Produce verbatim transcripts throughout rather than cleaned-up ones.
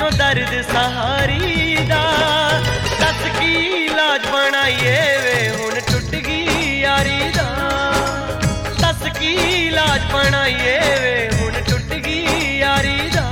मैनू दर्द सहारी दा। दस की इलाज बनाइए वे हुण टुट गई यारी दा। दस की इलाज बनाइए वे हुण टुट गई यारी दा।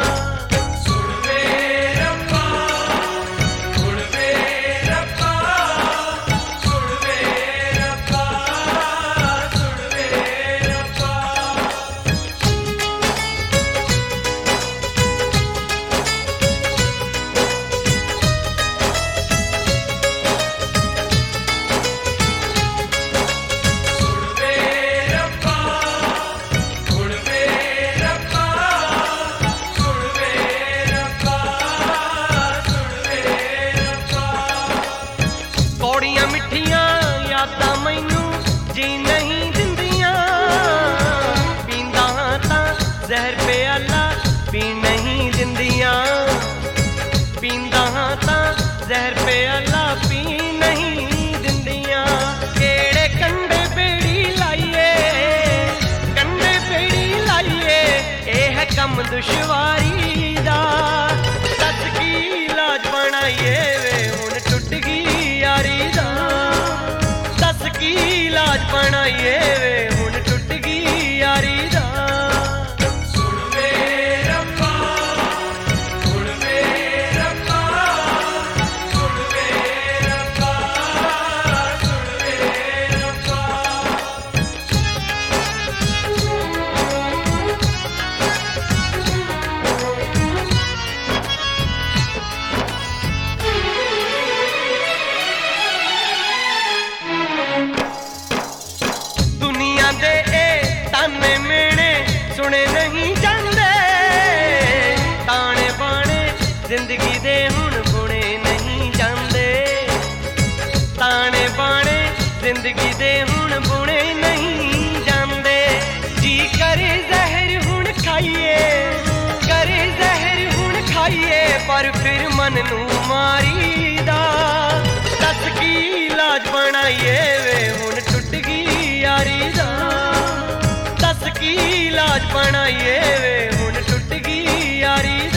कौड़ियां मिठियां यादां मैनू जी नहीं दिंदियां। पींदा तां जहर प्याला पी नहीं दिंदियां। पींदा तां जहर प्याला पी नहीं दिंदियां। केड़े कंडे बेड़ी लाइए कंडे बेड़ी लाइए ये है कम दुश्वारी दा। दस की इलाज बनाइए वे हुण टुट गई यारी दा। दस की इलाज बनाइए वे हुण टुट गई यारी दा। दे ए ताने मेने सुने नहीं जांदे। ताने बाने जिंदगी दे हुण बुने नहीं जांदे। ताने बाने जिंदगी दे हुण बुने नहीं जांदे। जी करे जहर हुण खाइए करे जहर हुण खाइए पर फिर मन नू मारी दा। दस की इलाज बनाइए वे हुण टुट गई यारी दा। दस की इलाज बनाइए वे हुण टुट गई यारी दा।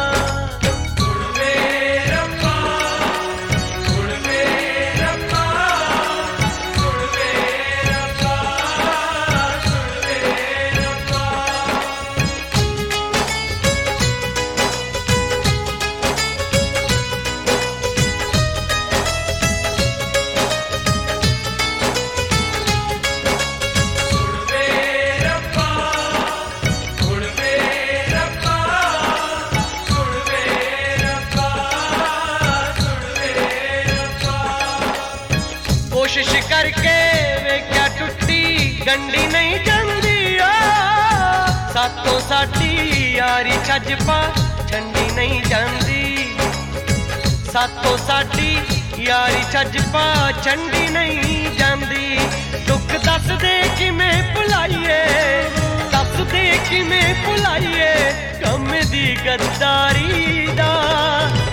कोशिश करके वे क्या टुट्टी गंडी नहीं जांदी। सातों साडी यारी छज पा छंडी नहीं जांदी। सातों साडी यारी छज पा छंडी नहीं जांदी। दुख दस दे किवें भुलाइए दस दे किवें भुलाइए कम दी गद्दारी दा।